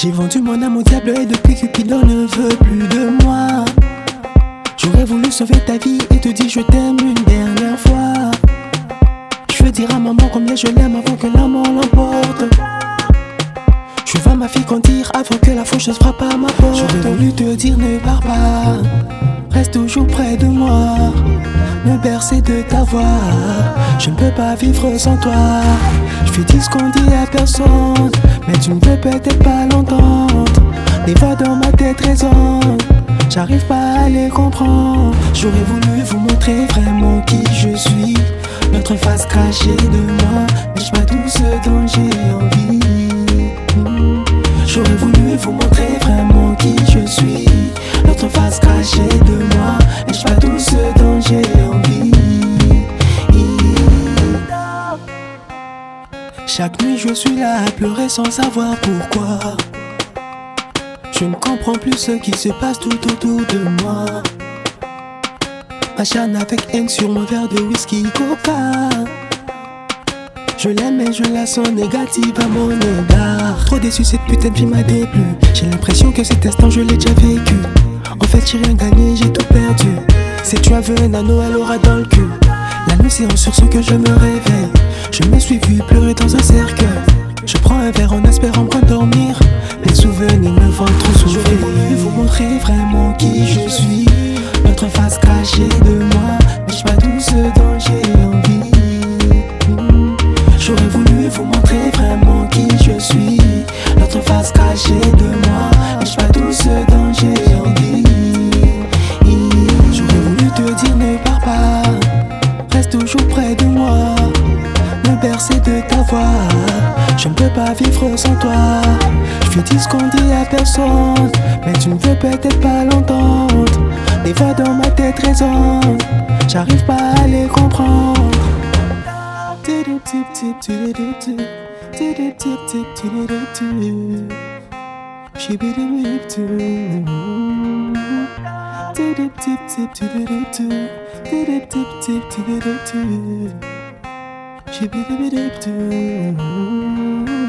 J'ai vendu mon âme au diable et depuis Cupidon ne veut plus de moi. J'aurais voulu sauver ta vie et te dire je t'aime une dernière fois. Je veux dire à maman combien je l'aime avant que l'amour l'emporte. Je vois ma fille grandir avant que la faucheuse frappe à ma porte. J'aurais voulu te dire ne pars pas, reste toujours près de moi, me bercer de ta voix. Je ne peux pas vivre sans toi. Je fais dire ce qu'on dit à personne, mais tu ne peux peut-être pas l'entendre. Des voix dans ma tête résonnent, j'arrive pas à les comprendre. J'aurais voulu vous montrer vraiment qui je suis, notre face cachée de moi, mais je pas tout ce dont j'ai envie. J'aurais voulu vous montrer vraiment qui je suis, notre face cachée de moi, mais je pas tout ce dont j'ai envie. Chaque nuit je suis là à pleurer sans savoir pourquoi. Je ne comprends plus ce qui se passe tout autour de moi. M'acharne avec haine sur mon verre de whisky coca. Je l'aime et je la sens négative à mon égard. Trop déçu, cette putain de fille m'a déplu. J'ai l'impression que cet instant je l'ai déjà vécu. En fait j'ai rien gagné, j'ai tout perdu. Si tu as vu un anneau, elle aura dans le cul. La nuit c'est en sursaut que je me réveille. Je me suis vu pleurer dans un cercueil. Je prends un verre en espérant me rendormir. Les souvenirs me font trop souffrir. J'aurais voulu vous montrer vraiment qui je suis, notre face cachée de moi, mais je pas tout ce dont j'ai envie. J'aurais voulu vous montrer vraiment qui je suis, notre face cachée de moi, mais je pas tout ce dont j'ai envie. J'aurais voulu te dire ne pars pas, reste toujours près de moi, me bercer de ta voix. Je ne peux pas vivre sans toi. Je fais dire ce qu'on dit à personne, mais tu ne veux peut-être pas l'entendre. Des voix dans ma tête résonnent, j'arrive pas à les comprendre. She be the